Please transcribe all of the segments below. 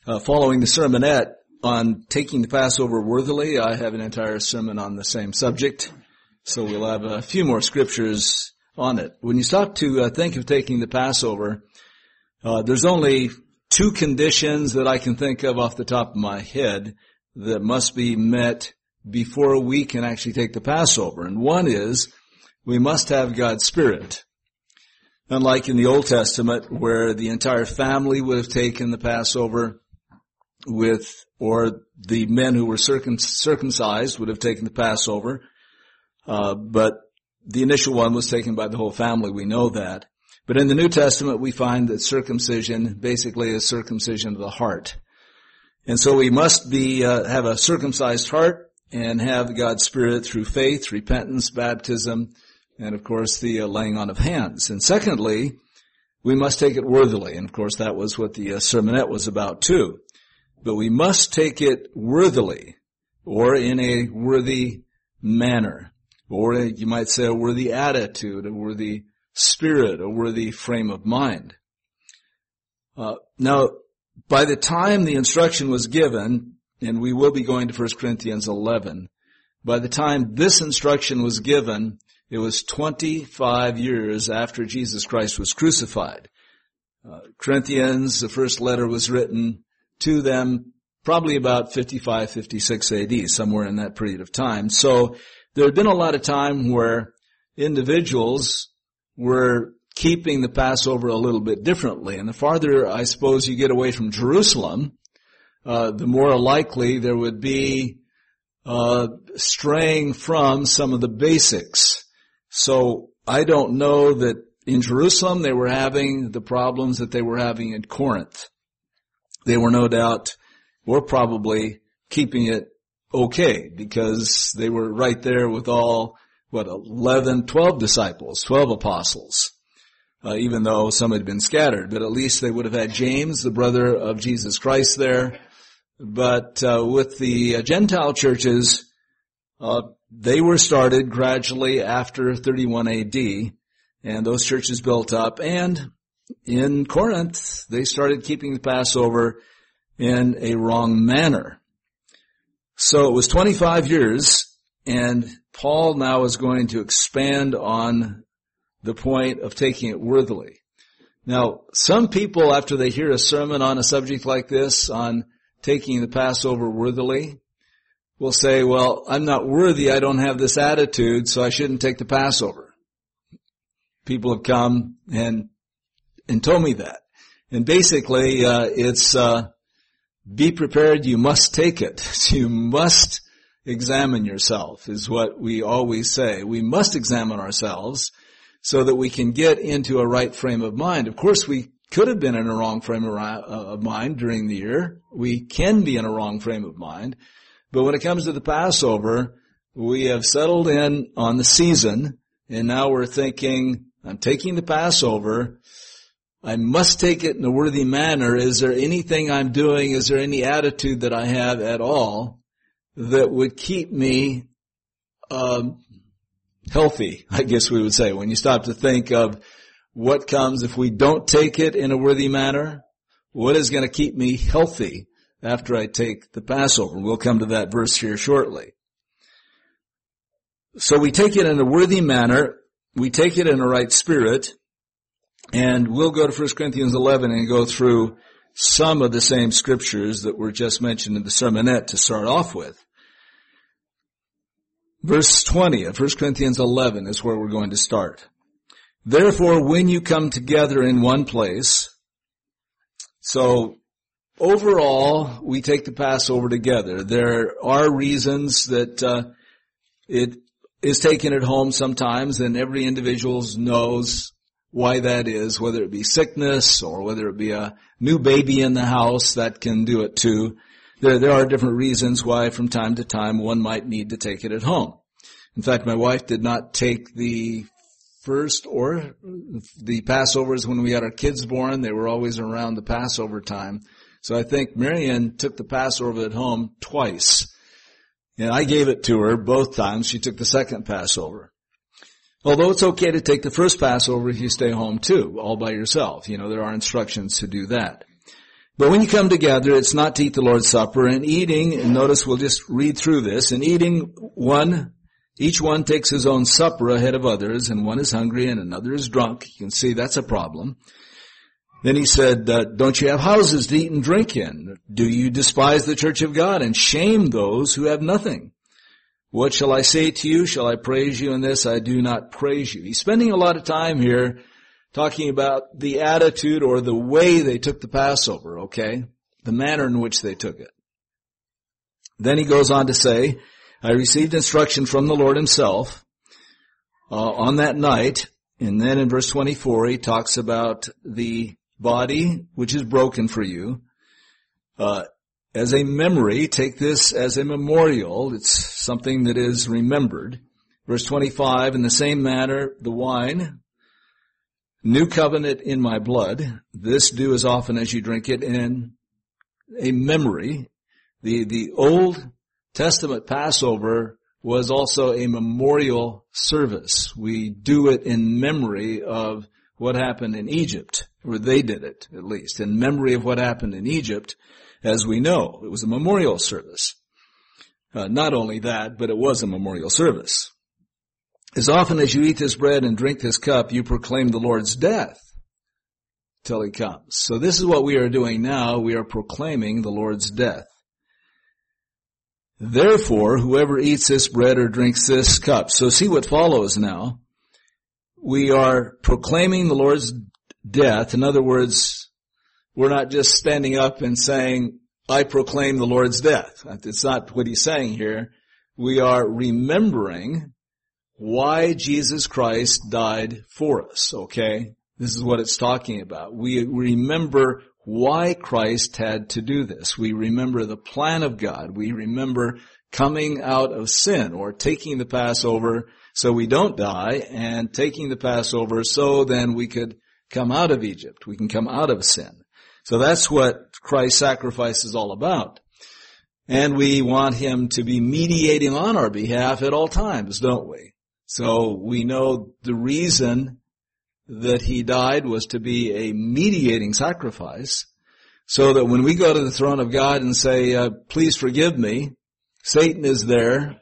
Following the sermonette on taking the Passover worthily, I have an entire sermon on the same subject, so we'll have a few more scriptures on it. When you stop to think of taking the Passover, there's only two conditions that I can think of off the top of my head that must be met before we can actually take the Passover. And one is, we must have God's Spirit. Unlike in the Old Testament, where the entire family would have taken the Passover or the men who were circumcised would have taken the Passover, but the initial one was taken by the whole family, we know that. But in the New Testament, we find that circumcision basically is circumcision of the heart. And so we must have a circumcised heart and have God's Spirit through faith, repentance, baptism, and of course the laying on of hands. And secondly, we must take it worthily. And of course that was what the sermonette was about too. But we must take it worthily, or in a worthy manner, or you might say a worthy attitude, a worthy spirit, a worthy frame of mind. Now, by the time the instruction was given, and we will be going to 1 Corinthians 11, by the time this instruction was given, it was 25 years after Jesus Christ was crucified. Corinthians, the first letter was written to them probably about 55, 56 AD, somewhere in that period of time. So there had been a lot of time where individuals were keeping the Passover a little bit differently. And the farther, I suppose, you get away from Jerusalem, the more likely there would be straying from some of the basics. So I don't know that in Jerusalem they were having the problems that they were having in Corinth. They were no doubt, or probably, keeping it okay, because they were right there with all, 12 disciples, 12 apostles, even though some had been scattered. But at least they would have had James, the brother of Jesus Christ, there. But with the Gentile churches, they were started gradually after 31 AD, and those churches built up. And in Corinth, they started keeping the Passover in a wrong manner. So it was 25 years, and Paul now is going to expand on the point of taking it worthily. Now, some people, after they hear a sermon on a subject like this, on taking the Passover worthily, will say, well, I'm not worthy, I don't have this attitude, so I shouldn't take the Passover. People have come and told me that. And basically, it's be prepared, you must take it. You must examine yourself, is what we always say. We must examine ourselves so that we can get into a right frame of mind. Of course, we could have been in a wrong frame of mind during the year. We can be in a wrong frame of mind. But when it comes to the Passover, we have settled in on the season, and now we're thinking, I'm taking the Passover, I must take it in a worthy manner. Is there anything I'm doing, is there any attitude that I have at all that would keep me healthy, I guess we would say, when you stop to think of what comes if we don't take it in a worthy manner? What is going to keep me healthy after I take the Passover? We'll come to that verse here shortly. So we take it in a worthy manner, we take it in a right spirit, and we'll go to 1 Corinthians 11 and go through some of the same scriptures that were just mentioned in the sermonette to start off with. Verse 20 of 1 Corinthians 11 is where we're going to start. Therefore, when you come together in one place, so overall, we take the Passover together. There are reasons that it is taken at home sometimes, and every individual knows why that is, whether it be sickness or whether it be a new baby in the house, that can do it too. There are different reasons why from time to time one might need to take it at home. In fact, my wife did not take the first or the Passovers when we had our kids born. They were always around the Passover time. So I think Marian took the Passover at home twice. And I gave it to her both times. She took the second Passover. Although it's okay to take the first Passover if you stay home too, all by yourself. You know, there are instructions to do that. But when you come together, it's not to eat the Lord's Supper, and eating, and notice we'll just read through this, and eating each one takes his own supper ahead of others, and one is hungry and another is drunk. You can see that's a problem. Then he said, don't you have houses to eat and drink in? Do you despise the church of God and shame those who have nothing? What shall I say to you? Shall I praise you in this? I do not praise you. He's spending a lot of time here talking about the attitude or the way they took the Passover, okay? The manner in which they took it. Then he goes on to say, I received instruction from the Lord himself on that night. And then in verse 24, he talks about the body which is broken for you. As a memory, take this as a memorial. It's something that is remembered. Verse 25, in the same manner, the wine, new covenant in my blood. This do as often as you drink it in a memory. The Old Testament Passover was also a memorial service. We do it in memory of what happened in Egypt, or they did it at least, in memory of what happened in Egypt. As we know, it was a memorial service. Not only that, but it was a memorial service. As often as you eat this bread and drink this cup, you proclaim the Lord's death till he comes. So this is what we are doing now. We are proclaiming the Lord's death. Therefore, whoever eats this bread or drinks this cup. So see what follows now. We are proclaiming the Lord's death. In other words, we're not just standing up and saying, I proclaim the Lord's death. It's not what he's saying here. We are remembering why Jesus Christ died for us, okay? This is what it's talking about. We remember why Christ had to do this. We remember the plan of God. We remember coming out of sin, or taking the Passover so we don't die, and taking the Passover so then we could come out of Egypt. We can come out of sin. So that's what Christ's sacrifice is all about. And we want him to be mediating on our behalf at all times, don't we? So we know the reason that he died was to be a mediating sacrifice, so that when we go to the throne of God and say, please forgive me, Satan is there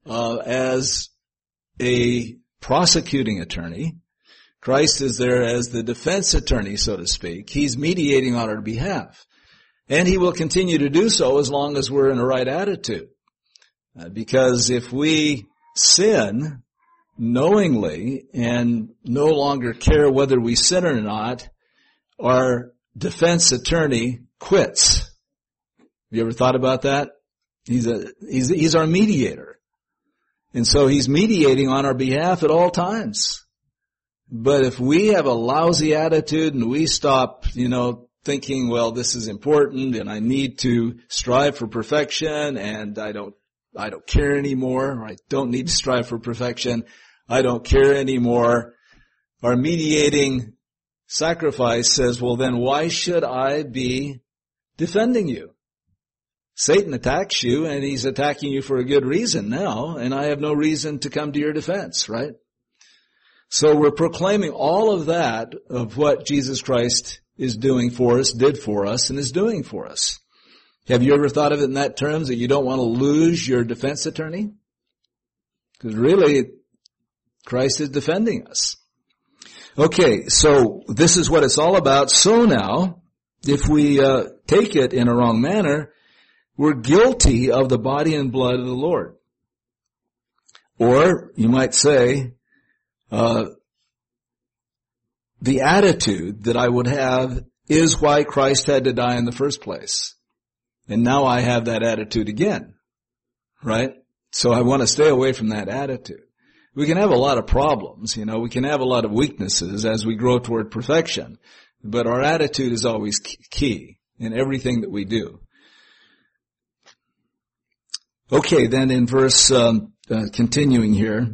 as a prosecuting attorney. Christ is there as the defense attorney, so to speak. He's mediating on our behalf. And he will continue to do so as long as we're in the right attitude. Because if we sin knowingly and no longer care whether we sin or not, our defense attorney quits. Have you ever thought about that? He's our mediator. And so he's mediating on our behalf at all times. But if we have a lousy attitude and we stop, thinking, well, this is important and I need to strive for perfection and I don't care anymore, or I don't need to strive for perfection, I don't care anymore, our mediating sacrifice says, well, then why should I be defending you? Satan attacks you, and he's attacking you for a good reason now, and I have no reason to come to your defense, right? So we're proclaiming all of that, of what Jesus Christ is doing for us, did for us, and is doing for us. Have you ever thought of it in that terms, that you don't want to lose your defense attorney? Because really, Christ is defending us. Okay, so this is what it's all about. So now, if we take it in a wrong manner, we're guilty of the body and blood of the Lord. Or, you might say, the attitude that I would have is why Christ had to die in the first place. And now I have that attitude again, right? So I want to stay away from that attitude. We can have a lot of problems, we can have a lot of weaknesses as we grow toward perfection, but our attitude is always key in everything that we do. Okay, then in verse, continuing here,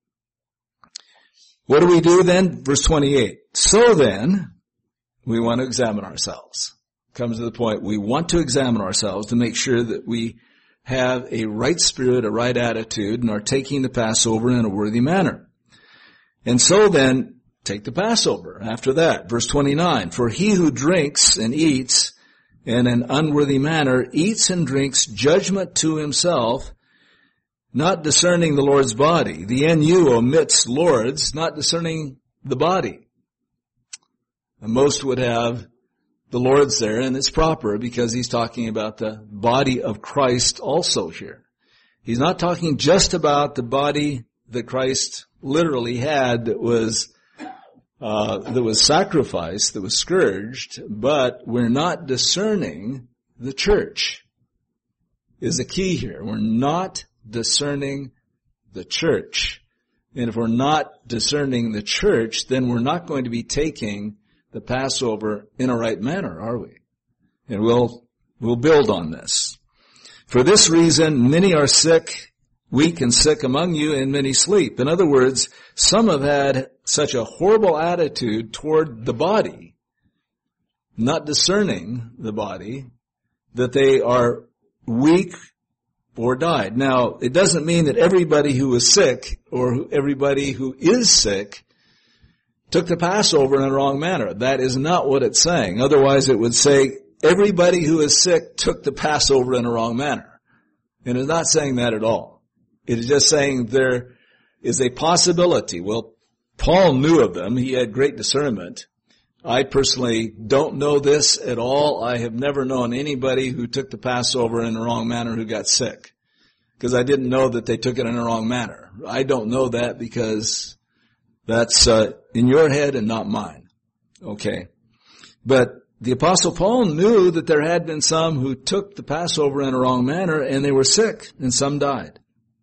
what do we do then? Verse 28. So then, we want to examine ourselves. Comes to the point, we want to examine ourselves to make sure that we have a right spirit, a right attitude, and are taking the Passover in a worthy manner. And so then, take the Passover after that. Verse 29, for he who drinks and eats in an unworthy manner, eats and drinks judgment to himself, not discerning the Lord's body. The NU omits Lord's, not discerning the body. And most would have the Lord's there, and it's proper because he's talking about the body of Christ also here. He's not talking just about the body that Christ literally had that was sacrificed, that was scourged, but we're not discerning the church is the key here. We're not discerning the church. And if we're not discerning the church, then we're not going to be taking the Passover in a right manner, are we? And we'll build on this. For this reason, many are sick, weak and sick among you, and many sleep. In other words, some have had such a horrible attitude toward the body, not discerning the body, that they are weak or died. Now, it doesn't mean that everybody who is sick or everybody who is sick took the Passover in a wrong manner. That is not what it's saying. Otherwise, it would say everybody who is sick took the Passover in a wrong manner. And it's not saying that at all. It is just saying there is a possibility. Well, Paul knew of them. He had great discernment. I personally don't know this at all. I have never known anybody who took the Passover in the wrong manner who got sick, because I didn't know that they took it in the wrong manner. I don't know that because that's in your head and not mine. Okay. But the Apostle Paul knew that there had been some who took the Passover in a wrong manner and they were sick and some died.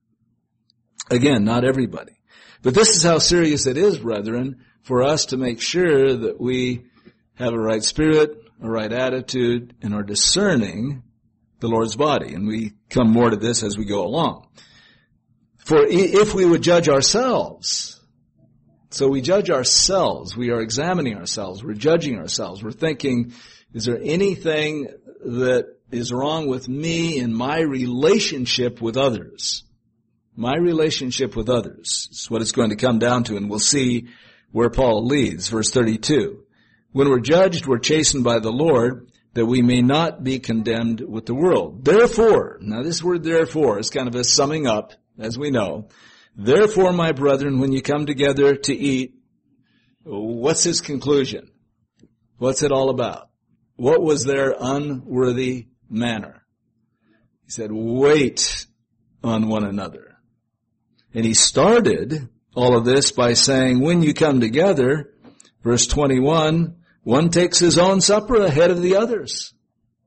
Again, not everybody. But this is how serious it is, brethren, for us to make sure that we have a right spirit, a right attitude, and are discerning the Lord's body. And we come more to this as we go along. For if we would judge ourselves, so we judge ourselves, we are examining ourselves, we're judging ourselves, we're thinking, is there anything that is wrong with me in my relationship with others? My relationship with others is what it's going to come down to, and we'll see where Paul leads. Verse 32. When we're judged, we're chastened by the Lord, that we may not be condemned with the world. Therefore, now this word therefore is kind of a summing up, as we know. Therefore, my brethren, when you come together to eat, what's his conclusion? What's it all about? What was their unworthy manner? He said, wait on one another. And he started all of this by saying, when you come together, verse 21, one takes his own supper ahead of the others.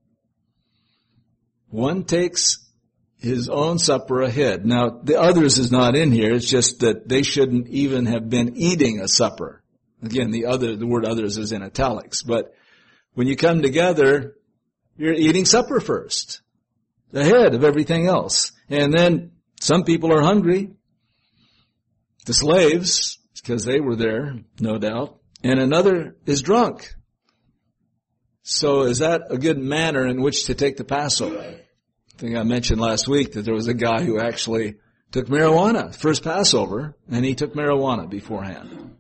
One takes his own supper ahead. Now, the others is not in here. It's just that they shouldn't even have been eating a supper. Again, the word others is in italics. But when you come together, you're eating supper first, ahead of everything else. And then some people are hungry. The slaves, because they were there, no doubt. And another is drunk. So is that a good manner in which to take the Passover? I think I mentioned last week that there was a guy who actually took marijuana, first Passover, and he took marijuana beforehand.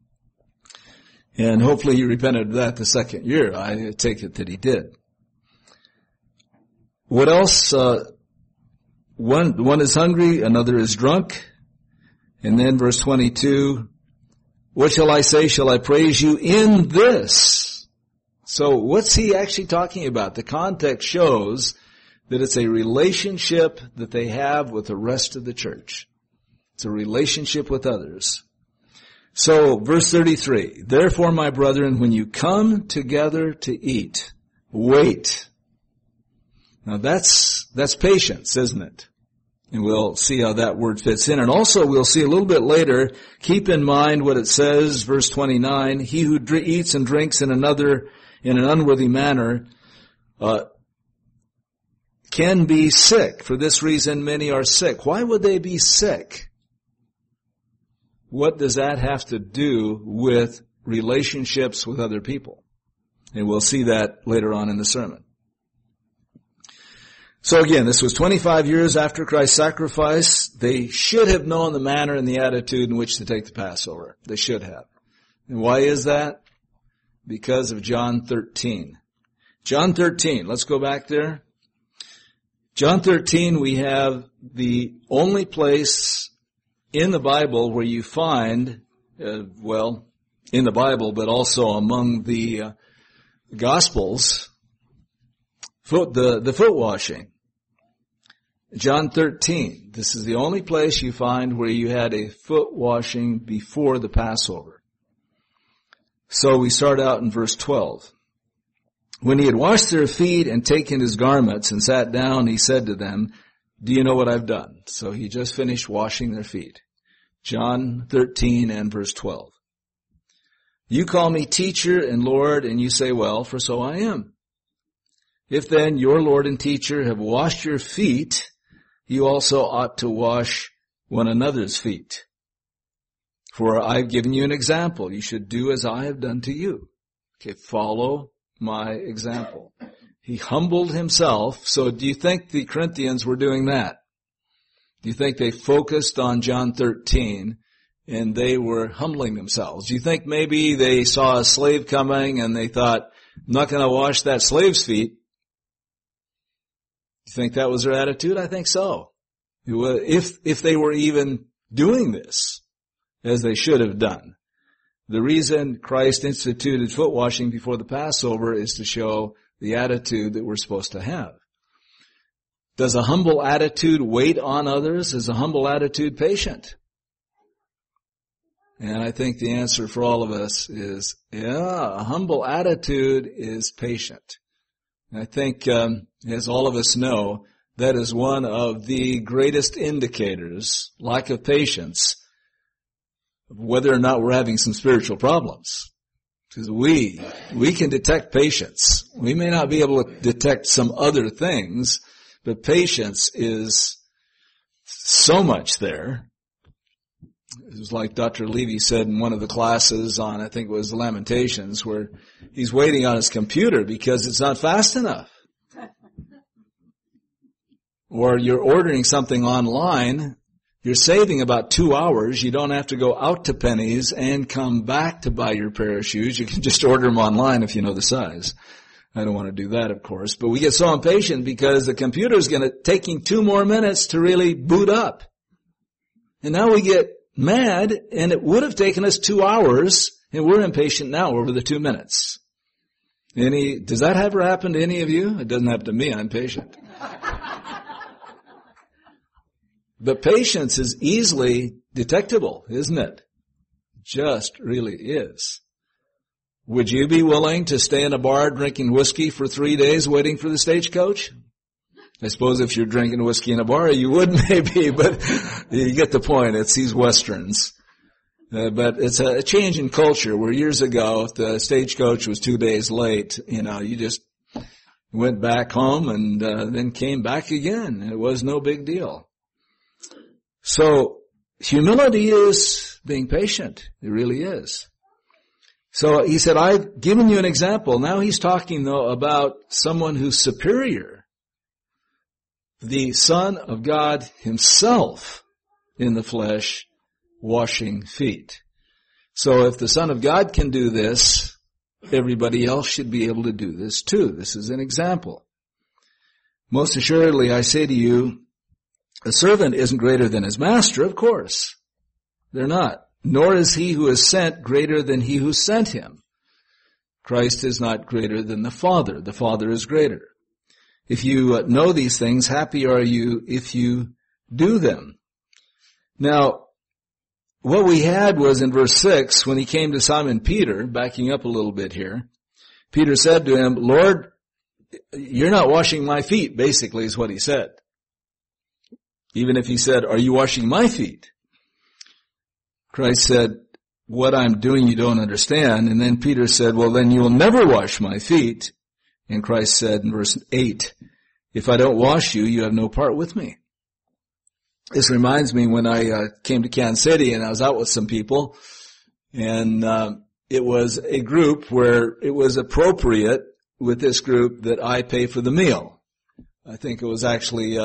And hopefully he repented of that the second year. I take it that he did. What else? One is hungry, another is drunk. And then verse 22, what shall I say? Shall I praise you in this? So what's he actually talking about? The context shows that it's a relationship that they have with the rest of the church. It's a relationship with others. So verse 33, therefore, my brethren, when you come together to eat, wait. Now that's patience, isn't it? And we'll see how that word fits in. And also we'll see a little bit later, keep in mind what it says, verse 29, he who eats and drinks in an unworthy manner, can be sick. For this reason, many are sick. Why would they be sick? What does that have to do with relationships with other people? And we'll see that later on in the sermon. So again, this was 25 years after Christ's sacrifice. They should have known the manner and the attitude in which to take the Passover. They should have. And why is that? Because of John 13. John 13, let's go back there. John 13, we have the only place in the Bible where you find, in the Bible, but also among the Gospels, the foot washing. John 13, this is the only place you find where you had a foot washing before the Passover. So we start out in verse 12. When he had washed their feet and taken his garments and sat down, he said to them, do you know what I've done? So he just finished washing their feet. John 13 and verse 12. You call me teacher and Lord, and you say, well, for so I am. If then your Lord and teacher have washed your feet, you also ought to wash one another's feet. For I've given you an example. You should do as I have done to you. Okay, follow my example. He humbled himself. So do you think the Corinthians were doing that? Do you think they focused on John 13 and they were humbling themselves? Do you think maybe they saw a slave coming and they thought, I'm not going to wash that slave's feet? You think that was their attitude? I think so. If they were even doing this as they should have done. The reason Christ instituted foot washing before the Passover is to show the attitude that we're supposed to have. Does a humble attitude wait on others? Is a humble attitude patient? And I think the answer for all of us is, a humble attitude is patient. And I think, as all of us know, that is one of the greatest indicators, lack of patience, of whether or not we're having some spiritual problems. Because we can detect patience. We may not be able to detect some other things, but patience is so much there. It was like Dr. Levy said in one of the classes on, I think it was Lamentations, where he's waiting on his computer because it's not fast enough. Or you're ordering something online, you're saving about 2 hours. You don't have to go out to Penny's and come back to buy your pair of shoes. You can just order them online if you know the size. I don't want to do that, of course. But we get so impatient because the computer is taking 2 more minutes to really boot up. And now we get mad, and it would have taken us 2 hours, and we're impatient now over the 2 minutes. Does that ever happen to any of you? It doesn't happen to me. I'm patient. But patience is easily detectable, isn't it? Just really is. Would you be willing to stay in a bar drinking whiskey for 3 days waiting for the stagecoach? I suppose if you're drinking whiskey in a bar, you would maybe, but you get the point. It's these Westerns. But it's a change in culture where years ago, if the stagecoach was 2 days late, you just went back home and then came back again. It was no big deal. So humility is being patient. It really is. So he said, I've given you an example. Now he's talking, though, about someone who's superior. The Son of God himself in the flesh washing feet. So if the Son of God can do this, everybody else should be able to do this too. This is an example. Most assuredly, I say to you, a servant isn't greater than his master, of course. They're not. Nor is he who is sent greater than he who sent him. Christ is not greater than the Father. The Father is greater. If you know these things, happy are you if you do them. Now, what we had was in verse 6, when he came to Simon Peter, backing up a little bit here, Peter said to him, Lord, you're not washing my feet, basically is what he said. Even if he said, are you washing my feet? Christ said, what I'm doing you don't understand. And then Peter said, well, then you will never wash my feet. And Christ said in verse 8, if I don't wash you, you have no part with me. This reminds me when I came to Kansas City and I was out with some people, and it was a group where it was appropriate with this group that I pay for the meal. I think it was actually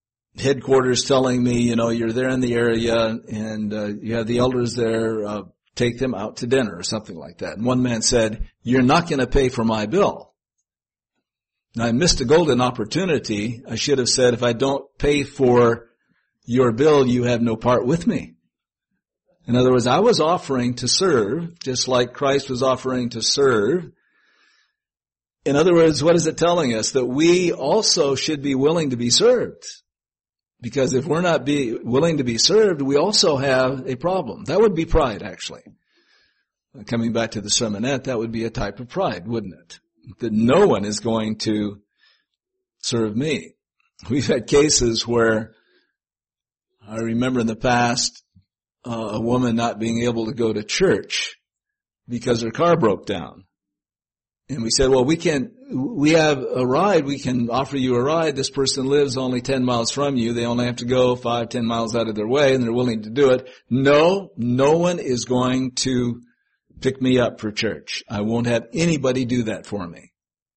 headquarters telling me, you're there in the area and you have the elders there, take them out to dinner or something like that. And one man said, "You're not going to pay for my bill." Now, I missed a golden opportunity. I should have said, "If I don't pay for your bill, you have no part with me." In other words, I was offering to serve, just like Christ was offering to serve. In other words, what is it telling us? That we also should be willing to be served. Because if we're not willing to be served, we also have a problem. That would be pride, actually. Coming back to the sermonette, that would be a type of pride, wouldn't it? That no one is going to serve me. We've had cases where I remember in the past a woman not being able to go to church because her car broke down. And we said, "Well, we have a ride, we can offer you a ride. This person lives only 10 miles from you. They only have to go 5-10 miles out of their way, and they're willing to do it." No one is going to pick me up for church. I won't have anybody do that for me.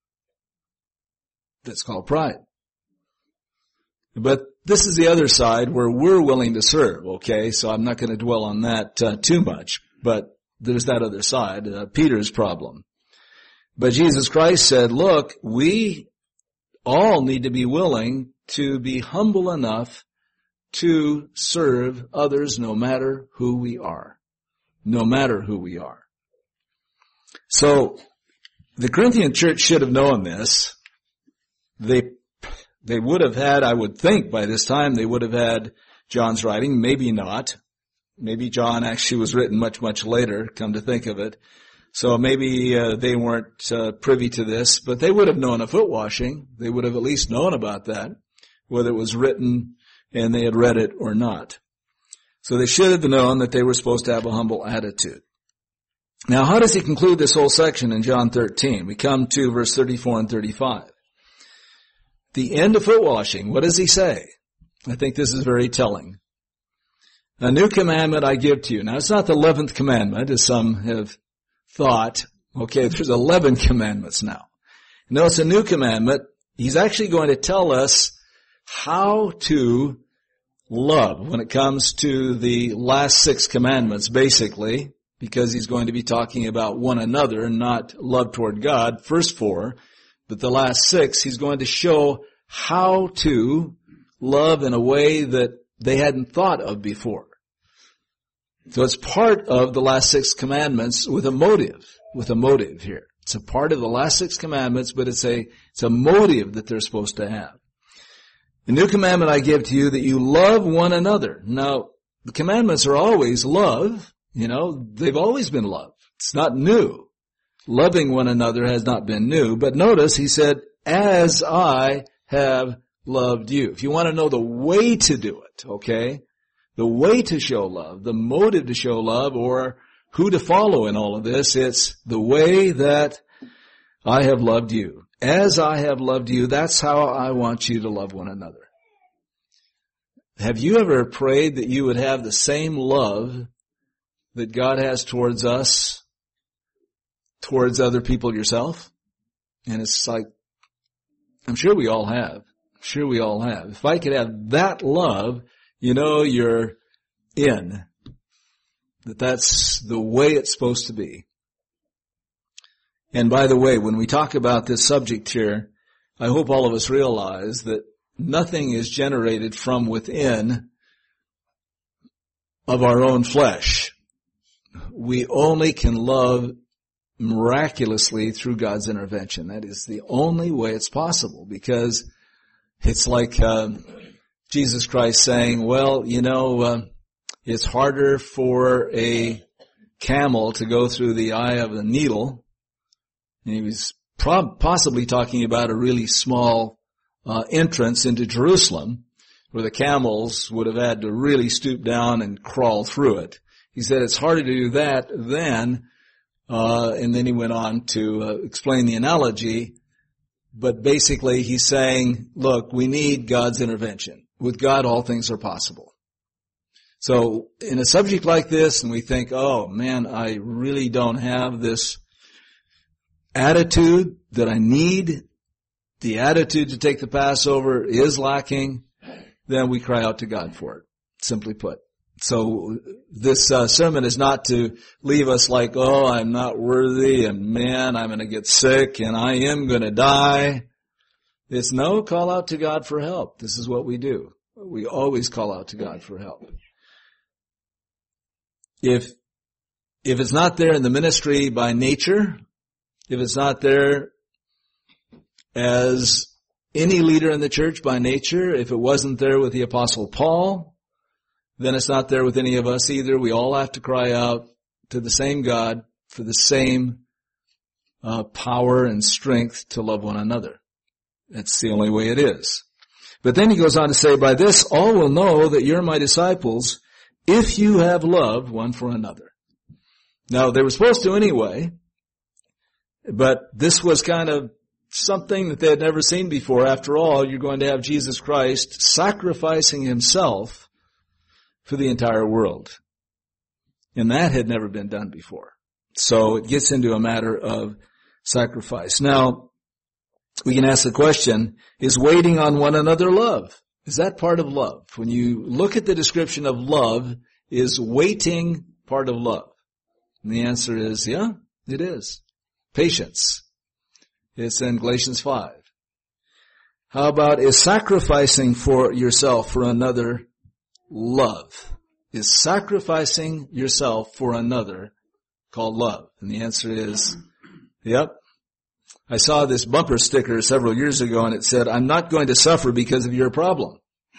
That's called pride. But this is the other side where we're willing to serve, okay? So I'm not going to dwell on that too much, but there's that other side, Peter's problem. But Jesus Christ said, look, we all need to be willing to be humble enough to serve others no matter who we are. No matter who we are. So the Corinthian church should have known this. They would have had, I would think by this time, they would have had John's writing. Maybe not. Maybe John actually was written much, much later, come to think of it. So maybe they weren't privy to this, but they would have known of foot washing. They would have at least known about that, whether it was written and they had read it or not. So they should have known that they were supposed to have a humble attitude. Now, how does he conclude this whole section in John 13? We come to verse 34 and 35. The end of foot washing, what does he say? I think this is very telling. A new commandment I give to you. Now, it's not the 11th commandment, as some have thought. Okay, there's 11 commandments now. No, it's a new commandment. He's actually going to tell us how to love when it comes to the last 6 commandments, basically, because he's going to be talking about one another and not love toward God, first 4. But the last 6, he's going to show how to love in a way that they hadn't thought of before. So it's part of the last 6 commandments with a motive here. It's a part of the last 6 commandments, but it's a motive that they're supposed to have. The new commandment I give to you, that you love one another. Now, the commandments are always love. They've always been love. It's not new. Loving one another has not been new. But notice he said, as I have loved you. If you want to know the way to do it, okay, the way to show love, the motive to show love, or who to follow in all of this, it's the way that I have loved you. As I have loved you, that's how I want you to love one another. Have you ever prayed that you would have the same love that God has towards us, towards other people yourself? And it's like, I'm sure we all have. If I could have that love, you're in. That's the way it's supposed to be. And by the way, when we talk about this subject here, I hope all of us realize that nothing is generated from within of our own flesh. We only can love miraculously through God's intervention. That is the only way it's possible, because it's like Jesus Christ saying, well, it's harder for a camel to go through the eye of a needle. And he was possibly talking about a really small entrance into Jerusalem, where the camels would have had to really stoop down and crawl through it. He said it's harder to do that than, and then he went on to explain the analogy. But basically he's saying, look, we need God's intervention. With God, all things are possible. So in a subject like this, and we think, oh man, I really don't have this attitude that I need, the attitude to take the Passover is lacking, then we cry out to God for it, simply put. So this sermon is not to leave us like, oh, I'm not worthy, and man, I'm going to get sick, and I am going to die. It's no, call out to God for help. This is what we do. We always call out to God for help. If it's not there in the ministry by nature, if it's not there as any leader in the church by nature, if it wasn't there with the Apostle Paul, then it's not there with any of us either. We all have to cry out to the same God for the same power and strength to love one another. That's the only way it is. But then he goes on to say, by this all will know that you're my disciples if you have love one for another. Now, they were supposed to anyway, but this was kind of something that they had never seen before. After all, you're going to have Jesus Christ sacrificing himself for the entire world. And that had never been done before. So it gets into a matter of sacrifice. Now, we can ask the question, is waiting on one another love? Is that part of love? When you look at the description of love, is waiting part of love? And the answer is, yeah, it is. Patience. It's in Galatians 5. How about, is sacrificing for yourself for another love? Is sacrificing yourself for another called love? And the answer is, yep. I saw this bumper sticker several years ago and it said, I'm not going to suffer because of your problem.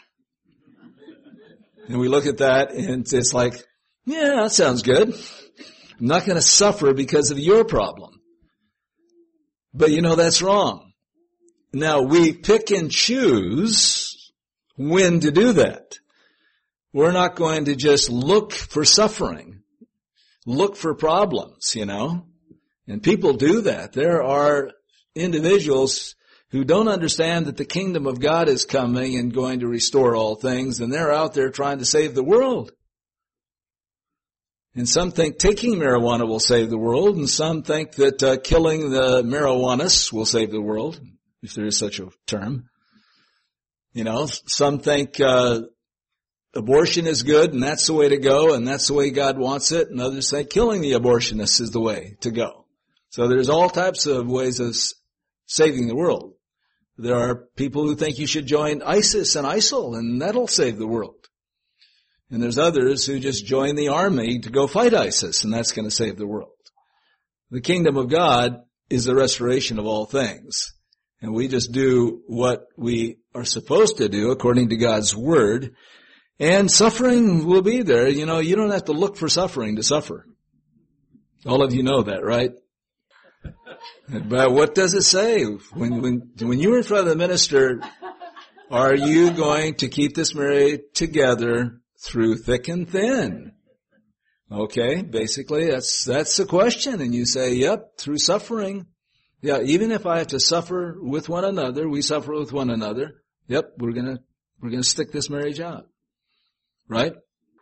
And we look at that and it's like, yeah, that sounds good. I'm not going to suffer because of your problem. But you know, that's wrong. Now, we pick and choose when to do that. We're not going to just look for suffering, look for problems, you know. And people do that. There are individuals who don't understand that the kingdom of God is coming and going to restore all things, and they're out there trying to save the world. And some think taking marijuana will save the world, and some think that killing the marijuanists will save the world, if there is such a term. You know, some think abortion is good, and that's the way to go, and that's the way God wants it, and others think killing the abortionists is the way to go. So there's all types of ways of saving the world. There are people who think you should join ISIS and ISIL, and that'll save the world. And there's others who just join the army to go fight ISIS, and that's going to save the world. The kingdom of God is the restoration of all things. And we just do what we are supposed to do according to God's word. And suffering will be there. You know, you don't have to look for suffering to suffer. All of you know that, right? But what does it say? When you're in front of the minister, are you going to keep this married together through thick and thin? Okay, basically that's the question. And you say, yep, through suffering. Yeah, even if I have to suffer with one another, we suffer with one another. Yep, we're gonna stick this marriage out. Right?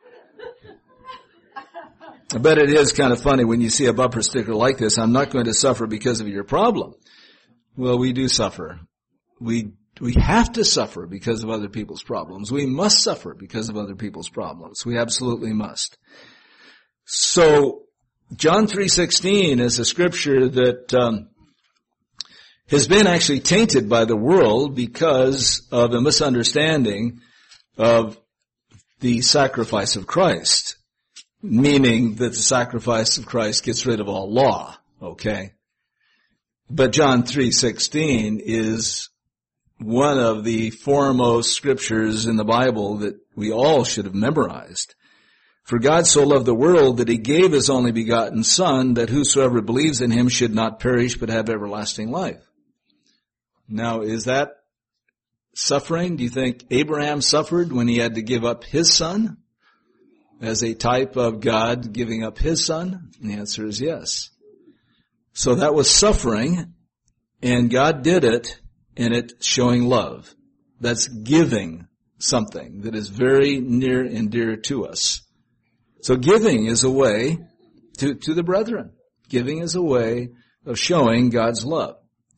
I bet it is kind of funny when you see a bumper sticker like this, I'm not going to suffer because of your problem. Well, we do suffer. We have to suffer because of other people's problems. We must suffer because of other people's problems. We absolutely must. So, John 3:16 is a scripture that has been actually tainted by the world because of a misunderstanding of the sacrifice of Christ. Meaning that the sacrifice of Christ gets rid of all law, okay? But John 3:16 is one of the foremost scriptures in the Bible that we all should have memorized. For God so loved the world that he gave his only begotten Son, that whosoever believes in him should not perish but have everlasting life. Now, is that suffering? Do you think Abraham suffered when he had to give up his son as a type of God giving up his son? And the answer is yes. So that was suffering, and God did it, and it's showing love. That's giving something that is very near and dear to us. So giving is a way to the brethren. Giving is a way of showing God's love.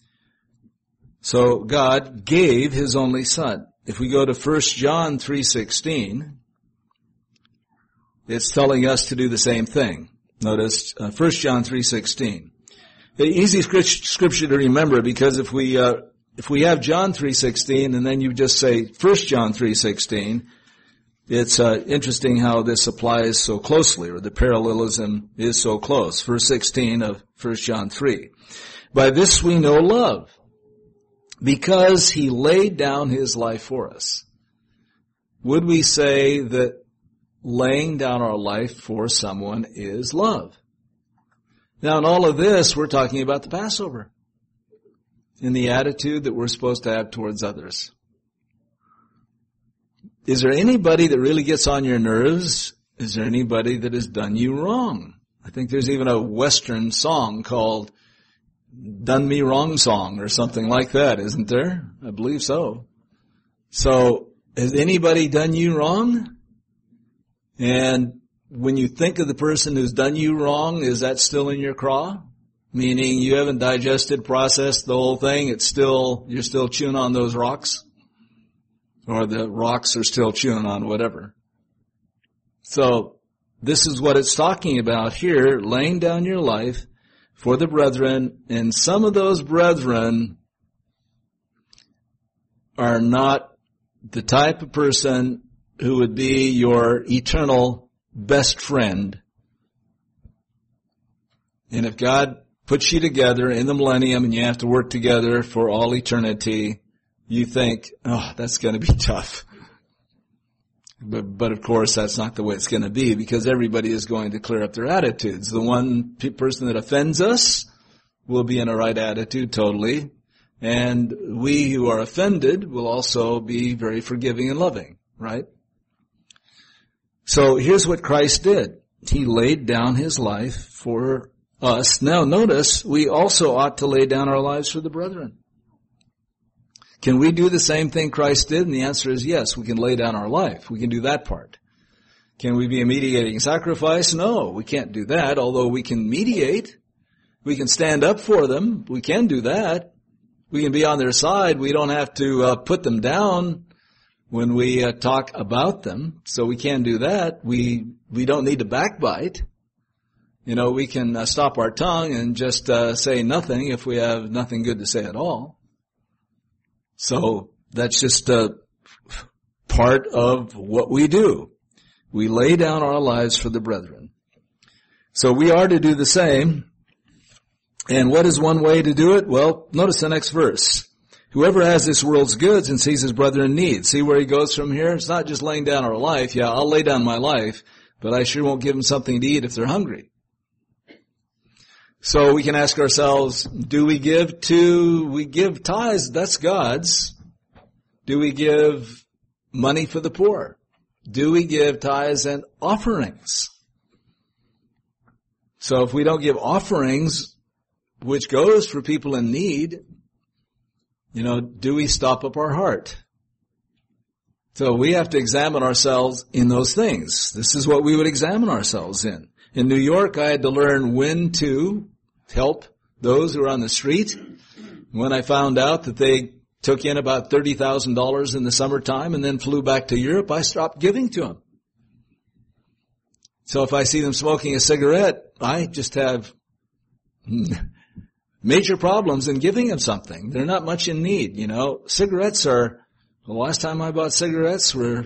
So God gave his only Son. If we go to 1 John 3:16, it's telling us to do the same thing. Notice 1 John 3:16. The easy scripture to remember, because if we have John 3:16 and then you just say 1 John 3:16, it's interesting how this applies so closely, or the parallelism is so close. Verse 16 of 1 John 3. By this we know love, because he laid down his life for us. Would we say that laying down our life for someone is love? Now, in all of this, we're talking about the Passover and the attitude that we're supposed to have towards others. Is there anybody that really gets on your nerves? Is there anybody that has done you wrong? I think there's even a Western song called Done Me Wrong Song or something like that, isn't there? I believe so. So, has anybody done you wrong? And when you think of the person who's done you wrong, is that still in your craw? Meaning you haven't digested, processed the whole thing, you're still chewing on those rocks? Or the rocks are still chewing on whatever. So, this is what it's talking about here, laying down your life for the brethren, and some of those brethren are not the type of person who would be your eternal best friend. And if God puts you together in the millennium and you have to work together for all eternity, you think, oh, that's going to be tough. But of course, that's not the way it's going to be, because everybody is going to clear up their attitudes. The one person that offends us will be in a right attitude totally. And we who are offended will also be very forgiving and loving, right? So here's what Christ did. He laid down his life for us. Now notice, we also ought to lay down our lives for the brethren. Can we do the same thing Christ did? And the answer is yes, we can lay down our life. We can do that part. Can we be a mediating sacrifice? No, we can't do that, although we can mediate. We can stand up for them. We can do that. We can be on their side. We don't have to put them down when we talk about them. So we can do that. We don't need to backbite. You know, we can stop our tongue and just say nothing if we have nothing good to say at all. So that's just a part of what we do. We lay down our lives for the brethren. So we are to do the same. And what is one way to do it? Well, notice the next verse. Whoever has this world's goods and sees his brother in need. See where he goes from here? It's not just laying down our life. Yeah, I'll lay down my life, but I sure won't give them something to eat if they're hungry. So we can ask ourselves, do we give tithes? That's God's. Do we give money for the poor? Do we give tithes and offerings? So if we don't give offerings, which goes for people in need, do we stop up our heart? So we have to examine ourselves in those things. This is what we would examine ourselves in. In New York, I had to learn when to help those who are on the street. When I found out that they took in about $30,000 in the summertime and then flew back to Europe, I stopped giving to them. So if I see them smoking a cigarette, I just have major problems in giving them something. They're not much in need, Cigarettes are, the last time I bought cigarettes were,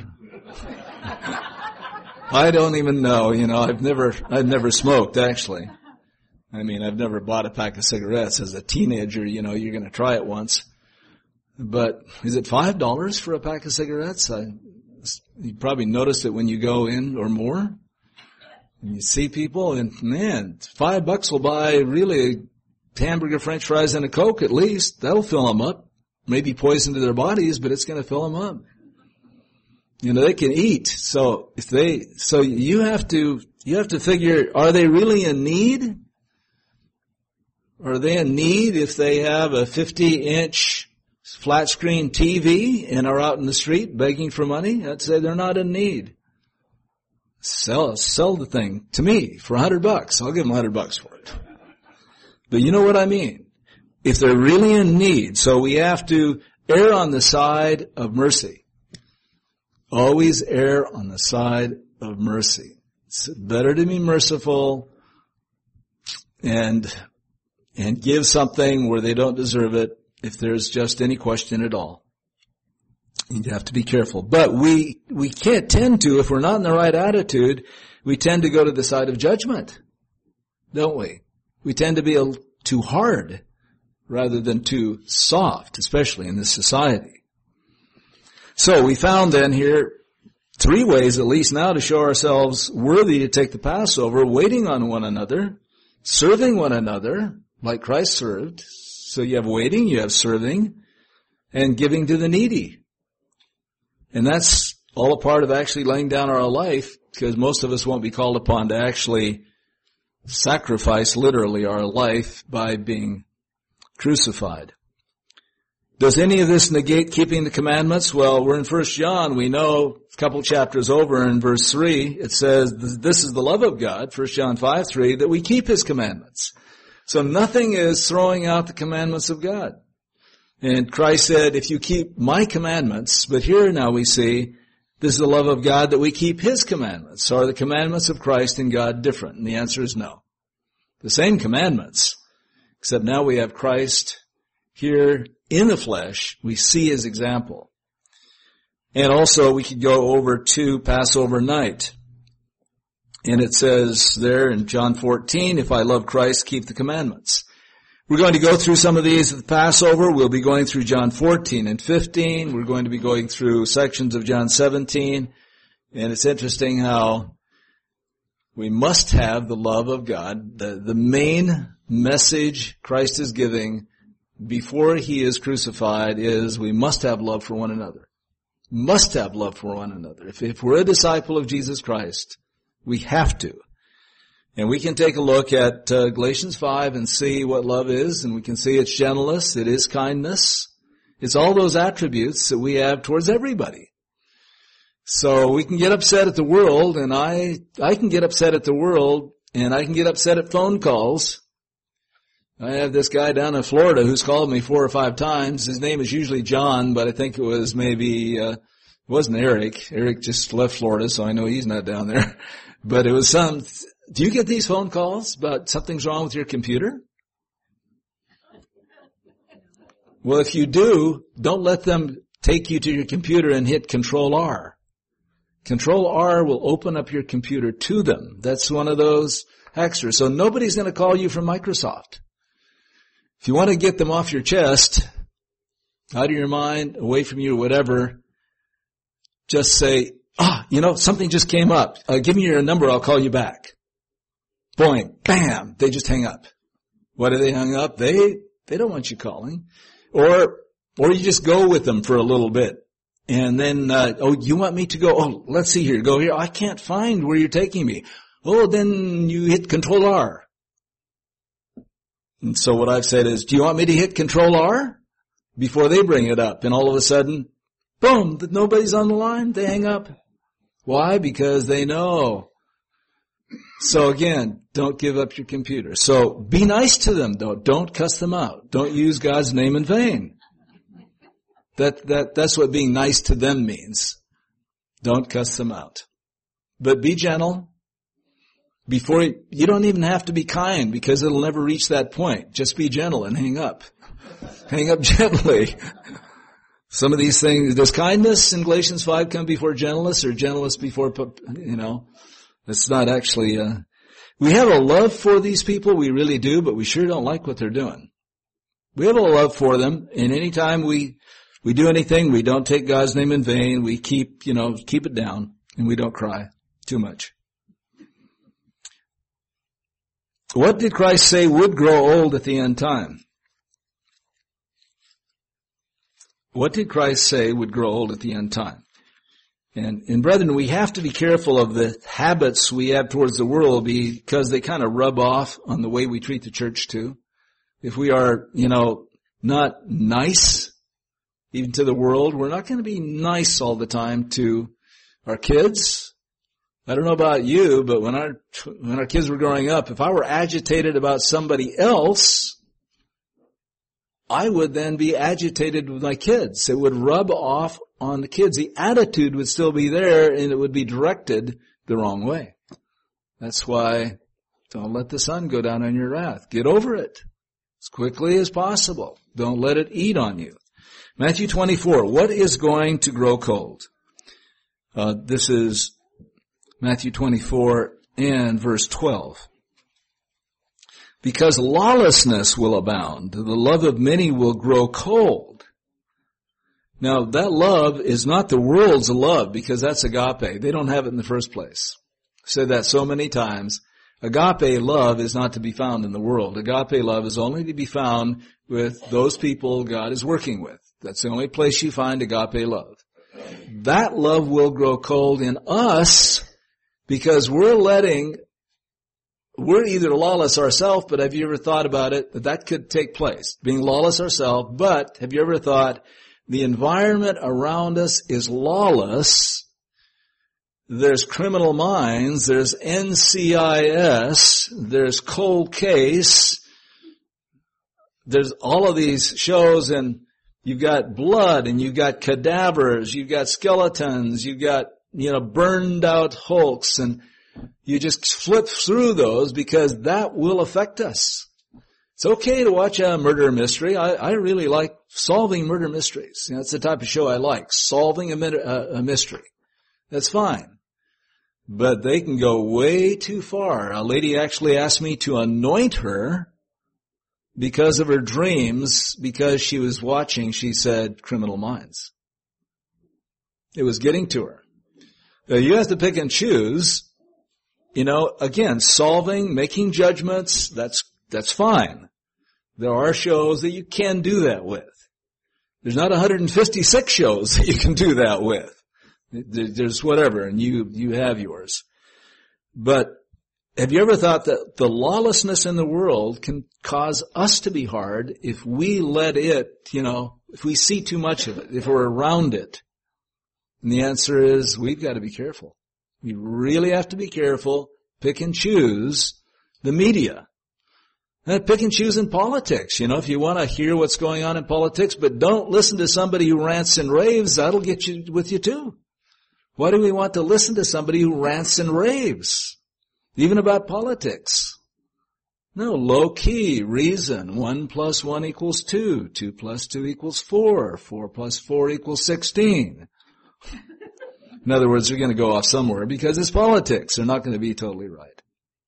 I don't even know, I've never smoked actually. I mean, I've never bought a pack of cigarettes as a teenager, you're going to try it once. But is it $5 for a pack of cigarettes? You probably noticed it when you go in or more. And you see people and man, $5 will buy really a hamburger, french fries, and a Coke at least. That'll fill them up. Maybe poison to their bodies, but it's going to fill them up. They can eat. So you have to figure, are they really in need? Are they in need if they have a 50-inch flat screen TV and are out in the street begging for money? I'd say they're not in need. Sell the thing to me for $100. I'll give them $100 for it. But you know what I mean? If they're really in need, so we have to err on the side of mercy. Always err on the side of mercy. It's better to be merciful and give something where they don't deserve it if there's just any question at all. You have to be careful. But we can't tend to, if we're not in the right attitude, we tend to go to the side of judgment, don't we? We tend to be too hard rather than too soft, especially in this society. So we found then here 3 ways at least now to show ourselves worthy to take the Passover: waiting on one another, serving one another like Christ served. So you have waiting, you have serving, and giving to the needy. And that's all a part of actually laying down our life, because most of us won't be called upon to actually sacrifice literally our life by being crucified. Does any of this negate keeping the commandments? Well, we're in 1 John. We know a couple chapters over in verse 3, it says, this is the love of God, 1 John 5:3, that we keep His commandments. So nothing is throwing out the commandments of God. And Christ said, if you keep my commandments, but here now we see, this is the love of God that we keep His commandments. So are the commandments of Christ and God different? And the answer is no. The same commandments, except now we have Christ here in the flesh. We see His example. And also we could go over to Passover night. And it says there in John 14, if I love Christ, keep the commandments. We're going to go through some of these at the Passover. We'll be going through John 14 and 15. We're going to be going through sections of John 17. And it's interesting how we must have the love of God. The main message Christ is giving before He is crucified is we must have love for one another. Must have love for one another. If we're a disciple of Jesus Christ, we have to. And we can take a look at Galatians 5 and see what love is, and we can see it's gentleness, it is kindness. It's all those attributes that we have towards everybody. So we can get upset at the world, and I can get upset at the world, and I can get upset at phone calls. I have this guy down in Florida who's called me 4 or 5 times. His name is usually John, but I think it was maybe, it wasn't Eric. Eric just left Florida, so I know he's not down there. But it was do you get these phone calls about something's wrong with your computer? Well, if you do, don't let them take you to your computer and hit Control-R. Control-R will open up your computer to them. That's one of those extras. So nobody's going to call you from Microsoft. If you want to get them off your chest, out of your mind, away from you, whatever, just say, something just came up. Give me your number, I'll call you back. Boing, bam, they just hang up. Why do they hang up? They don't want you calling. Or you just go with them for a little bit. And then, you want me to go? Oh, let's see here, go here. I can't find where you're taking me. Oh, then you hit Control-R. And so what I've said is, do you want me to hit Control-R? Before they bring it up. And all of a sudden, boom, nobody's on the line, they hang up. Why? Because they know. So again, don't give up your computer. So be nice to them though. Don't cuss them out. Don't use God's name in vain. That's what being nice to them means. Don't cuss them out. But be gentle. You don't even have to be kind because it'll never reach that point. Just be gentle and hang up. Hang up gently. Some of these things, does kindness in Galatians 5 come before gentleness or gentleness before, it's not actually, we have a love for these people, we really do, but we sure don't like what they're doing. We have a love for them, and anytime we do anything, we don't take God's name in vain, we keep it down, and we don't cry too much. What did Christ say would grow old at the end time? What did Christ say would grow old at the end time? And brethren, we have to be careful of the habits we have towards the world because they kind of rub off on the way we treat the church too. If we are, not nice even to the world, we're not going to be nice all the time to our kids. I don't know about you, but when our kids were growing up, if I were agitated about somebody else, I would then be agitated with my kids. It would rub off on the kids. The attitude would still be there and it would be directed the wrong way. That's why don't let the sun go down on your wrath. Get over it as quickly as possible. Don't let it eat on you. Matthew 24, what is going to grow cold? This is Matthew 24 and verse 12. Because lawlessness will abound, the love of many will grow cold. Now, that love is not the world's love, because that's agape. They don't have it in the first place. I've said that so many times. Agape love is not to be found in the world. Agape love is only to be found with those people God is working with. That's the only place you find agape love. That love will grow cold in us because we're either lawless ourselves, but have you ever thought about it, that could take place, being lawless ourselves, but have you ever thought the environment around us is lawless? There's criminal minds, there's NCIS, there's cold case, there's all of these shows, and you've got blood and you've got cadavers, you've got skeletons, you've got, burned out hulks, and you just flip through those because that will affect us. It's okay to watch a murder mystery. I really like solving murder mysteries. That's the type of show I like, solving a mystery. That's fine. But they can go way too far. A lady actually asked me to anoint her because of her dreams, because she was watching, she said, Criminal Minds. It was getting to her. You have to pick and choose. Again, solving, making judgments, that's fine. There are shows that you can do that with. There's not 156 shows that you can do that with. There's whatever, and you have yours. But have you ever thought that the lawlessness in the world can cause us to be hard if we let it, if we see too much of it, if we're around it? And the answer is we've got to be careful. We really have to be careful, pick and choose the media. And pick and choose in politics. If you want to hear what's going on in politics, but don't listen to somebody who rants and raves, that'll get you with you too. Why do we want to listen to somebody who rants and raves? Even about politics. No, low key, reason. 1 + 1 = 2. 2 + 2 = 4. 4 + 4 = 16. In other words, they're going to go off somewhere because it's politics. They're not going to be totally right.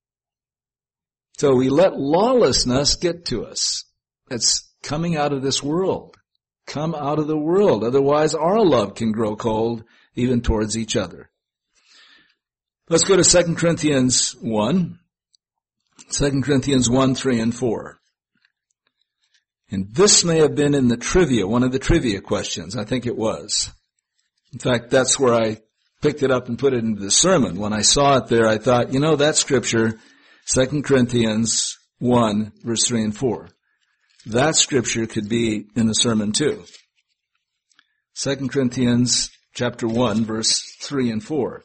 So we let lawlessness get to us. It's coming out of this world. Come out of the world. Otherwise, our love can grow cold even towards each other. Let's go to 2 Corinthians 1. 2 Corinthians 1, 3, and 4. And this may have been in the trivia, one of the trivia questions. I think it was. In fact, that's where I picked it up and put it into the sermon. When I saw it there, I thought, that scripture, 2 Corinthians 1, verse 3 and 4. That scripture could be in the sermon too. 2 Corinthians chapter 1, verse 3 and 4.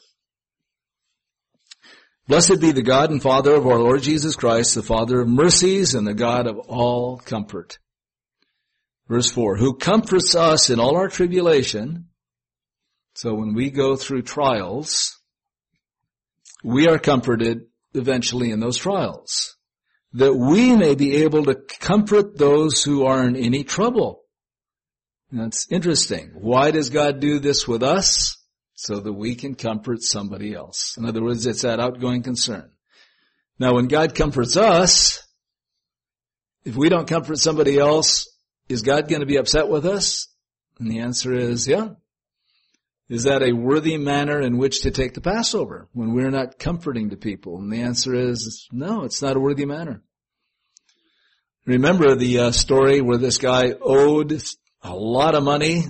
Blessed be the God and Father of our Lord Jesus Christ, the Father of mercies and the God of all comfort. Verse 4, who comforts us in all our tribulation. So when we go through trials, we are comforted eventually in those trials, that we may be able to comfort those who are in any trouble. That's interesting. Why does God do this with us? So that we can comfort somebody else. In other words, it's that outgoing concern. Now, when God comforts us, if we don't comfort somebody else, is God going to be upset with us? And the answer is, yeah. Is that a worthy manner in which to take the Passover when we're not comforting the people? And the answer is, no, it's not a worthy manner. Remember the story where this guy owed a lot of money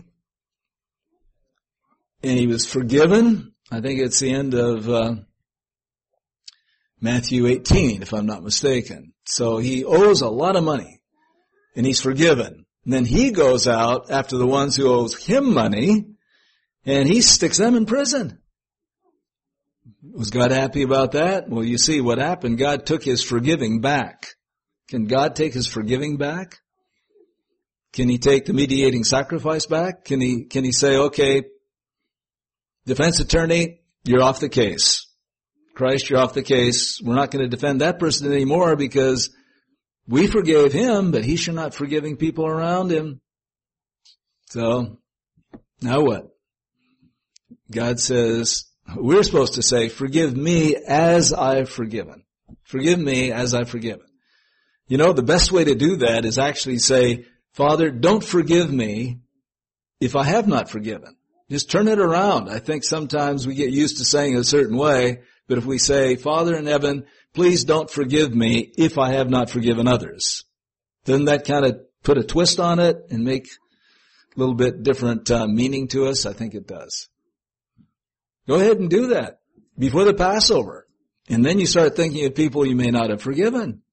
and he was forgiven? I think it's the end of Matthew 18, if I'm not mistaken. So he owes a lot of money and he's forgiven. And then he goes out after the ones who owes him money and he sticks them in prison. Was God happy about that? Well, you see what happened. God took his forgiving back. Can God take his forgiving back? Can he take the mediating sacrifice back? Can he say, okay, defense attorney, you're off the case. Christ, you're off the case. We're not going to defend that person anymore because we forgave him, but he should not forgiving people around him. So, now what? God says, we're supposed to say, forgive me as I've forgiven. Forgive me as I've forgiven. You know, the best way to do that is actually say, Father, don't forgive me if I have not forgiven. Just turn it around. I think sometimes we get used to saying it a certain way, but if we say, Father in heaven, please don't forgive me if I have not forgiven others, doesn't that kind of put a twist on it and make a little bit different meaning to us? I think it does. Go ahead and do that before the Passover. And then you start thinking of people you may not have forgiven.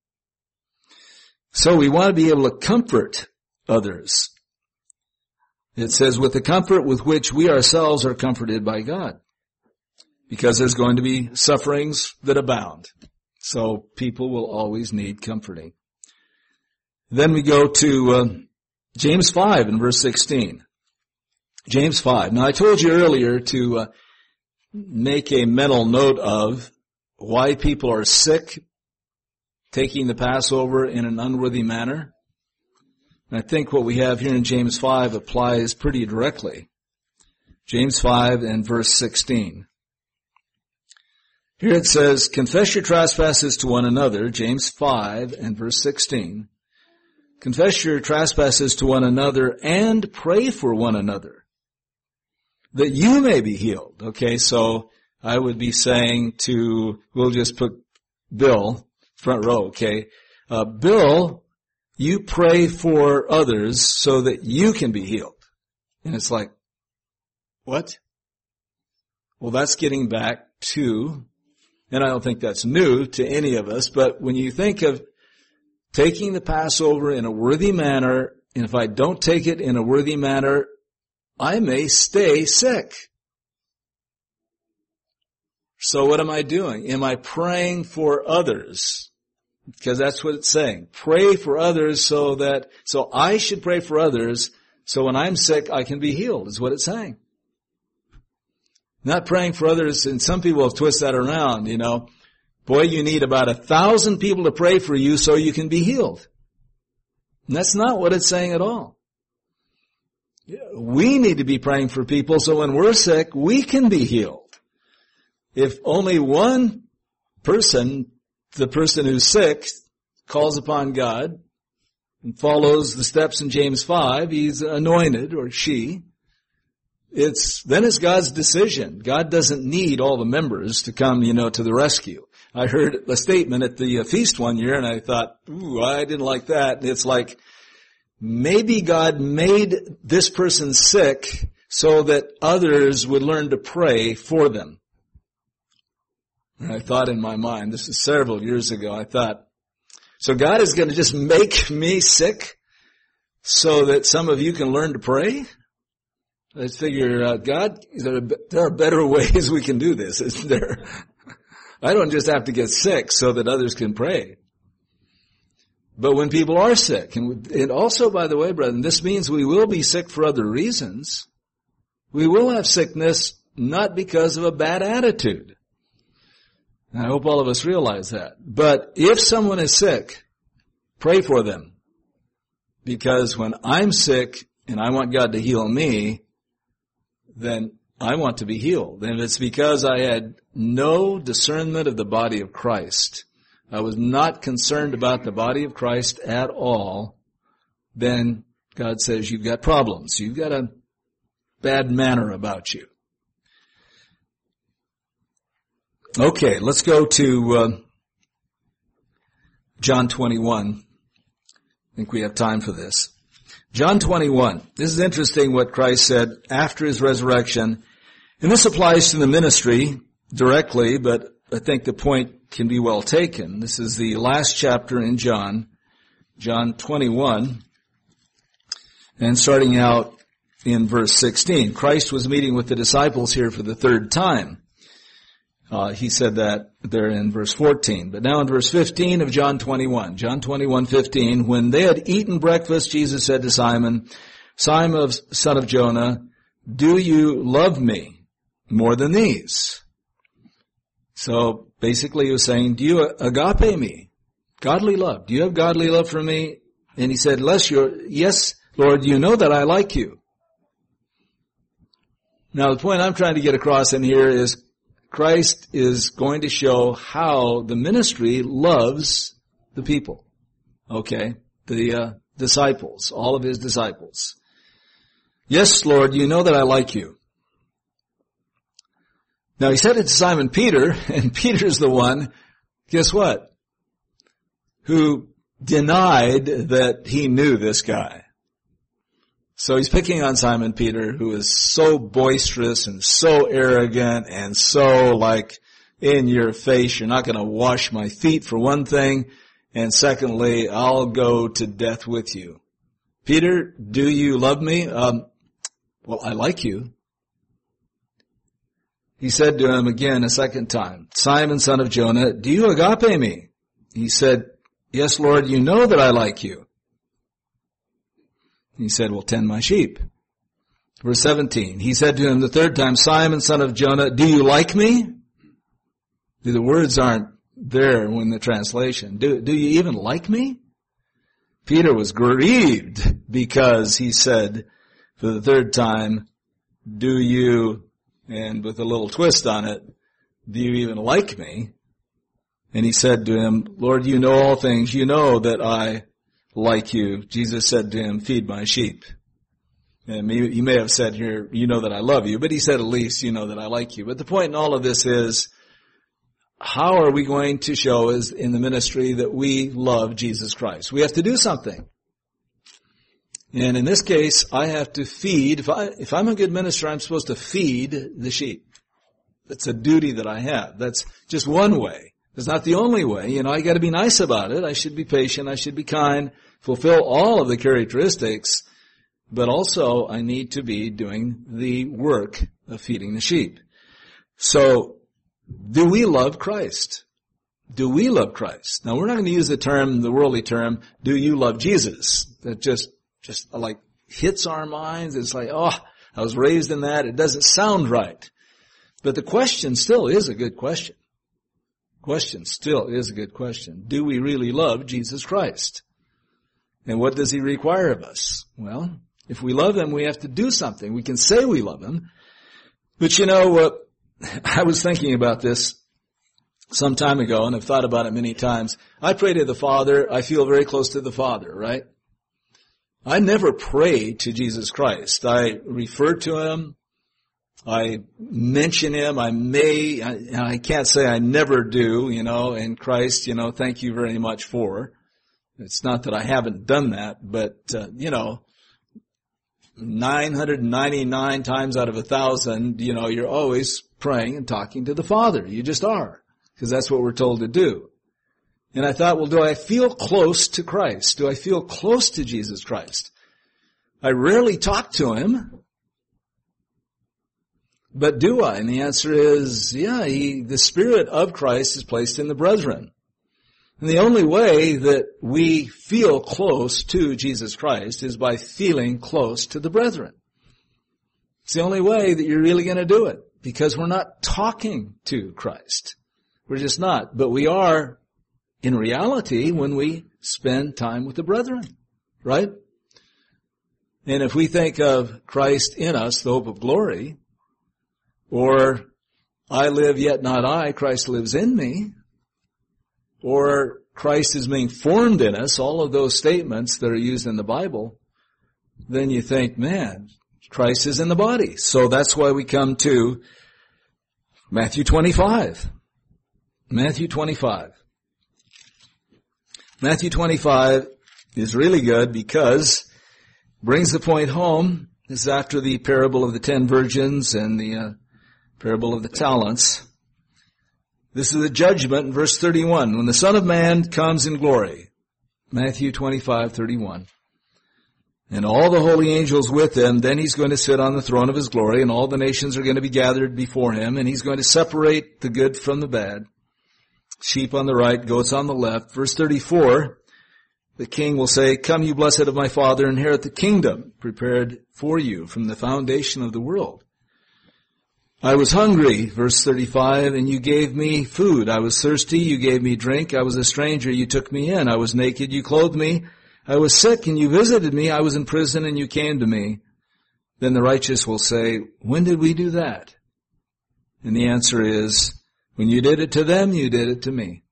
So we want to be able to comfort others. It says, with the comfort with which we ourselves are comforted by God. Because there's going to be sufferings that abound. So people will always need comforting. Then we go to James 5 in verse 16. James 5. Now I told you earlier to make a mental note of why people are sick, taking the Passover in an unworthy manner. And I think what we have here in James 5 applies pretty directly. James 5 and verse 16. Here it says, confess your trespasses to one another, James 5 and verse 16. Confess your trespasses to one another and pray for one another, that you may be healed. Okay, so I would be saying to, we'll just put Bill, front row, okay. Bill, you pray for others so that you can be healed. And it's like, what? Well, that's getting back to, and I don't think that's new to any of us, but when you think of taking the Passover in a worthy manner, and if I don't take it in a worthy manner, I may stay sick. So what am I doing? Am I praying for others? Because that's what it's saying. Pray for others so I should pray for others so when I'm sick I can be healed, is what it's saying. Not praying for others, and some people have twisted that around, you know. Boy, you need about 1,000 people to pray for you so you can be healed. And that's not what it's saying at all. We need to be praying for people so when we're sick, we can be healed. If only one person, the person who's sick, calls upon God and follows the steps in James 5, he's anointed, or she, then it's God's decision. God doesn't need all the members to come, to the rescue. I heard a statement at the feast one year and I thought, ooh, I didn't like that. It's like, maybe God made this person sick so that others would learn to pray for them. And I thought in my mind, this is several years ago, I thought, so God is going to just make me sick so that some of you can learn to pray? I figure, God, there are better ways we can do this, isn't there? I don't just have to get sick so that others can pray. But when people are sick, and also, by the way, brethren, this means we will be sick for other reasons. We will have sickness not because of a bad attitude. And I hope all of us realize that. But if someone is sick, pray for them. Because when I'm sick and I want God to heal me, then I want to be healed. And if it's because I had no discernment of the body of Christ, I was not concerned about the body of Christ at all, then God says you've got problems. You've got a bad manner about you. Okay, let's go to John 21. I think we have time for this. John 21. This is interesting what Christ said after his resurrection. And this applies to the ministry directly, but I think the point can be well taken. This is the last chapter in John 21, and starting out in verse 16. Christ was meeting with the disciples here for the third time. He said that there in verse 14. But now in verse 15 of John 21, John 21:15, when they had eaten breakfast, Jesus said to Simon, Simon, son of Jonah, do you love me more than these? So basically he was saying, do you agape me? Godly love. Do you have godly love for me? And he said, yes, Lord, you know that I like you. Now the point I'm trying to get across in here is Christ is going to show how the ministry loves the people. Okay? The disciples, all of his disciples. Yes, Lord, you know that I like you. Now he said it to Simon Peter, and Peter's the one, guess what? Who denied that he knew this guy. So he's picking on Simon Peter, who is so boisterous and so arrogant and so like in your face. You're not going to wash my feet for one thing. And secondly, I'll go to death with you. Peter, do you love me? Well, I like you. He said to him again a second time, Simon, son of Jonah, do you agape me? He said, yes, Lord, you know that I like you. He said, well, tend my sheep. Verse 17, he said to him the third time, Simon, son of Jonah, do you like me? The words aren't there in the translation. Do you even like me? Peter was grieved because he said for the third time, do you, and with a little twist on it, do you even like me? And he said to him, Lord, you know all things. You know that I like you. Jesus said to him, feed my sheep. And he may have said here, you know that I love you, but he said at least, you know that I like you. But the point in all of this is, how are we going to show as in the ministry that we love Jesus Christ? We have to do something. And in this case, I have to feed. If I'm a good minister, I'm supposed to feed the sheep. That's a duty that I have. That's just one way. It's not the only way. I got to be nice about it. I should be patient. I should be kind, fulfill all of the characteristics. But also, I need to be doing the work of feeding the sheep. So, do we love Christ? Do we love Christ? Now, we're not going to use the worldly term, do you love Jesus? That just like hits our minds. It's like, oh, I was raised in that. It doesn't sound right. But the question still is a good question. Question still is a good question. Do we really love Jesus Christ? And what does he require of us? Well, if we love him, we have to do something. We can say we love him. But I was thinking about this some time ago, and I've thought about it many times. I pray to the Father. I feel very close to the Father, right? I never pray to Jesus Christ. I refer to him. I mention him. I can't say I never do, and Christ, thank you very much for. It's not that I haven't done that, but, 999 times out of 1,000, you're always praying and talking to the Father. You just are, because that's what we're told to do. And I thought, well, do I feel close to Christ? Do I feel close to Jesus Christ? I rarely talk to him. But do I? And the answer is, yeah, the Spirit of Christ is placed in the brethren. And the only way that we feel close to Jesus Christ is by feeling close to the brethren. It's the only way that you're really going to do it, because we're not talking to Christ. We're just not. But we are, in reality, when we spend time with the brethren, right? And if we think of Christ in us, the hope of glory, or I live yet not I, Christ lives in me, or Christ is being formed in us, all of those statements that are used in the Bible, then you think, man, Christ is in the body. So that's why we come to Matthew 25. Matthew 25. Matthew 25 is really good because it brings the point home. This is after the parable of the 10 virgins and the parable of the talents. This is the judgment in verse 31. When the Son of Man comes in glory. Matthew 25:31. And all the holy angels with him, then he's going to sit on the throne of his glory, and all the nations are going to be gathered before him, and he's going to separate the good from the bad. Sheep on the right, goats on the left. Verse 34, the king will say, come, you blessed of my Father, inherit the kingdom prepared for you from the foundation of the world. I was hungry, verse 35, and you gave me food. I was thirsty, you gave me drink. I was a stranger, you took me in. I was naked, you clothed me. I was sick, and you visited me. I was in prison, and you came to me. Then the righteous will say, when did we do that? And the answer is, when you did it to them, you did it to me.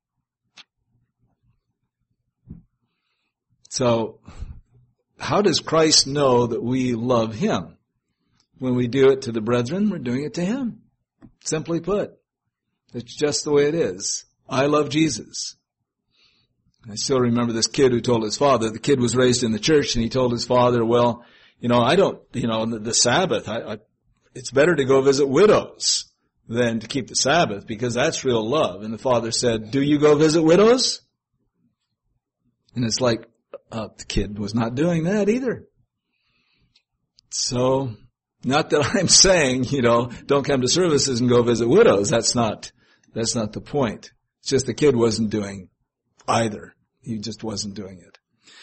So, how does Christ know that we love Him? When we do it to the brethren, we're doing it to Him. Simply put. It's just the way it is. I love Jesus. I still remember this kid who told his father, the kid was raised in the church, and he told his father, well, I don't, the Sabbath, it's better to go visit widows than to keep the Sabbath, because that's real love. And the father said, do you go visit widows? And it's like, the kid was not doing that either. So, not that I'm saying, don't come to services and go visit widows. That's not the point. It's just the kid wasn't doing either. He just wasn't doing it.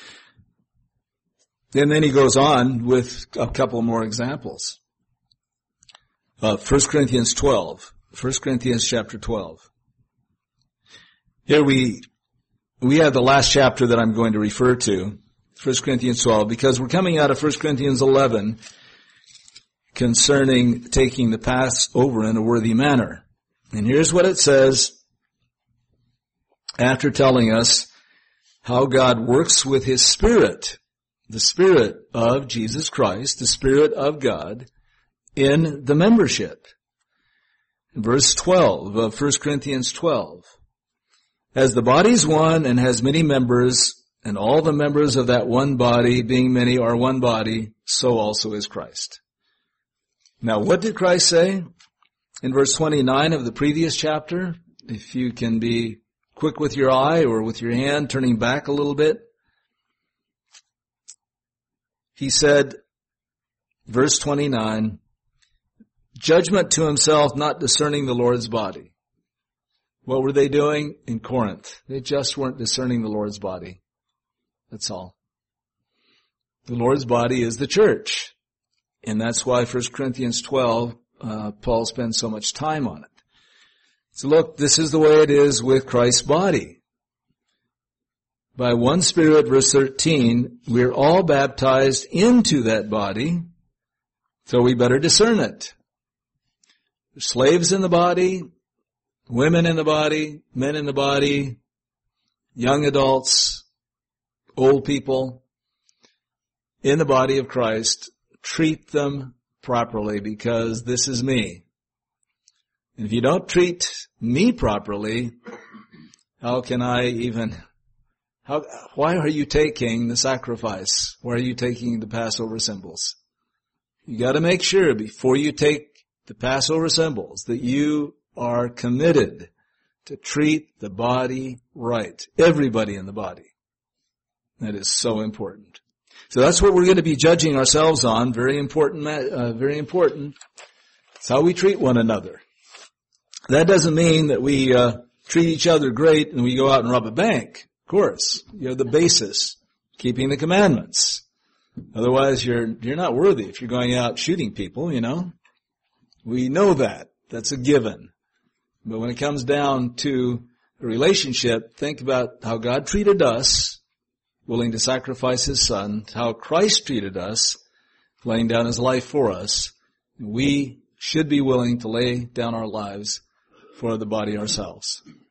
And then he goes on with a couple more examples. 1 Corinthians 12. 1 Corinthians chapter 12. Here we have the last chapter that I'm going to refer to, 1 Corinthians 12, because we're coming out of 1 Corinthians 11 concerning taking the Passover in a worthy manner. And here's what it says after telling us how God works with His Spirit, the Spirit of Jesus Christ, the Spirit of God, in the membership. In verse 12 of 1 Corinthians 12. As the body's one and has many members, and all the members of that one body, being many, are one body, so also is Christ. Now, what did Christ say in verse 29 of the previous chapter? If you can be quick with your eye or with your hand, turning back a little bit. He said, verse 29, judgment to himself, not discerning the Lord's body. What were they doing in Corinth? They just weren't discerning the Lord's body. That's all. The Lord's body is the church. And that's why 1 Corinthians 12, Paul spends so much time on it. So look, this is the way it is with Christ's body. By one Spirit, verse 13, we're all baptized into that body, so we better discern it. There's slaves in the body, women in the body, men in the body, young adults, old people in the body of Christ. Treat them properly, because this is me. And if you don't treat me properly, how can I even, why are you taking the sacrifice? Why are you taking the Passover symbols? You got to make sure before you take the Passover symbols that you are committed to treat the body right. Everybody in the body. That is so important. So that's what we're going to be judging ourselves on. Very important, very important. It's how we treat one another. That doesn't mean that we treat each other great and we go out and rob a bank. Of course, you're the basis, keeping the commandments. Otherwise, you're not worthy if you're going out shooting people, We know that. That's a given. But when it comes down to a relationship, think about how God treated us, willing to sacrifice His Son, how Christ treated us, laying down His life for us. We should be willing to lay down our lives for the body ourselves.